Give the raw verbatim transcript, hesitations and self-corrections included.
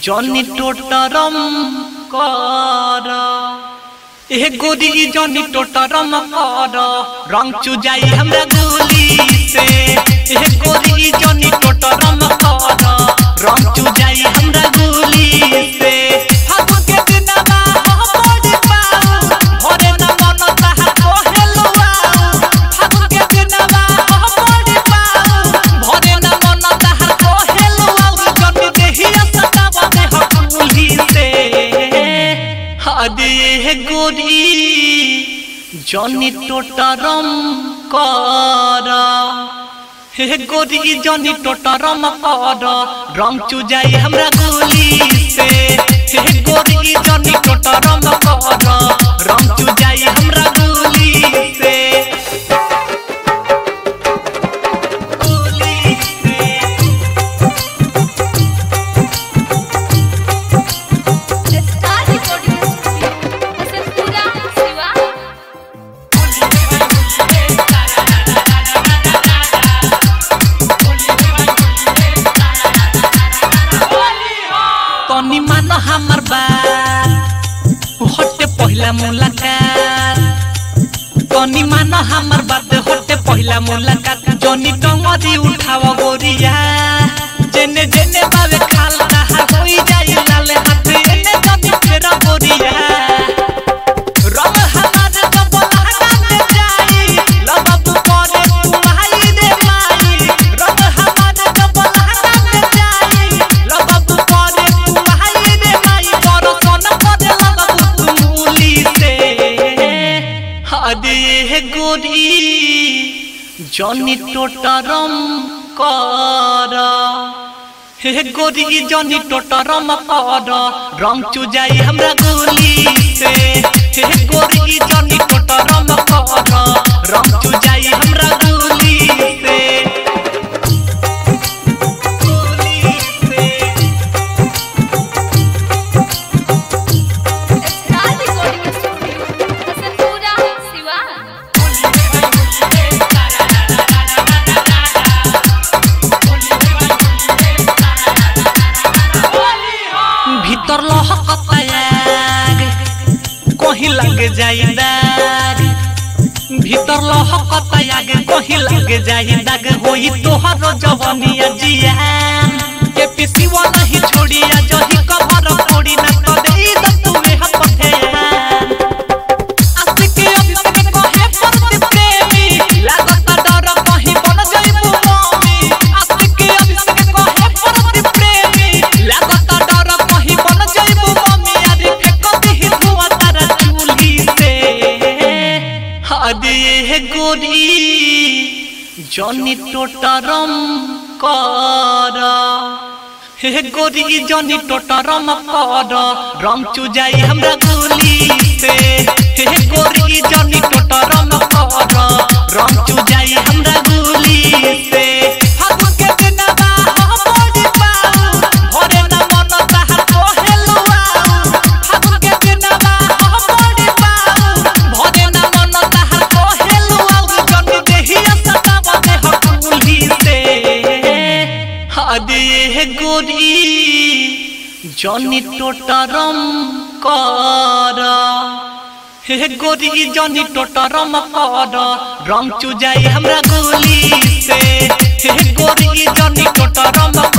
जनी टोटरम कर ए गोरी जनी टोटरम कर रंग चुजाई हमरा गोली से ए गोरी जनी टोटरम कर रंग चुजाई हमरा गोली से फागु के दिनवा हमर पाऊ भरे न मन ताहा कोहेलुआ फागु के दिनवा हमर पाऊ भरे न मन ताहा कोहेलुआ जनी देहिया सतावा दे हकुली से हदे गोरी जनी टोटरम कर हे गोरी जनी टोटरम कर रंग चुजाई हमरा गोली से हे गोरी जनी टोटरम कर रंग चुजाई हमरा गोली से गोली से स्टार रिकॉर्डिंग स्टूडियो पूरा शिवा तनी मान हमर बात होते पहला मुलाकात तनी मान हमर बात होते पहला मुलाकात जनी टंगरी उठाव गोरिया जेने जेने बावे खाल ताहा होई जाई लाल हाथ एने जनी फेरा गोरिया रंग हमार जब लहका में जाई लगब करे तू आई रे माई रंग हमार जब लहका में जाई लगब करे तू आई रे माई बरसन करे लगब तू मूली से हदे गोरी जनी टोटरम कर हे गोरी जनी टोटरम कर रंग चुजाई हमरा गोली से हे गोरी जनी टोटरम कर रंग चुजाई हमरा गोली से गोली से स्टार रिकॉर्डिंग स्टूडियो पूरा शिवा भीतर लहकता याग कहीं लग जाई दाग भीतर लहकता याग कहीं लग जाई दाग होई तोहर जवनिया जियान के पिसीवा नहीं छोड़िया जही कबर फोड़ी ना तो देई द तुमे हपथे आशिक अभिषेक कहे परति प्रेमी लागत डर कहीं बन जाइबू मम्मी आशिक अभिषेक कहे परति प्रेमी लागत डर कहीं बन जाइबू मम्मी अरे फेक दिही धुआं तारा चूल्ही से हदे गोरी जनी टोटरम कर हे गोरी जनी टोटरम कर रंग चुजाई हमरा गोली से हे गोरी जनी टोटरम कर रंग चुजाई हमरा गोली से फागु के दिनवा हमर पाऊ भरे न मन ताहा कोहेलुआ फागु के दिनवा हमर पाऊ भरे न मन ताहा कोहेलुआ जनी देहिया सतावा दे हकुली से हदे गोरी जनी टोटरम कर हे गोरी जनी टोटरम कर रंग चुजाई हमरा गोली से हे गोरी जनी टोटरम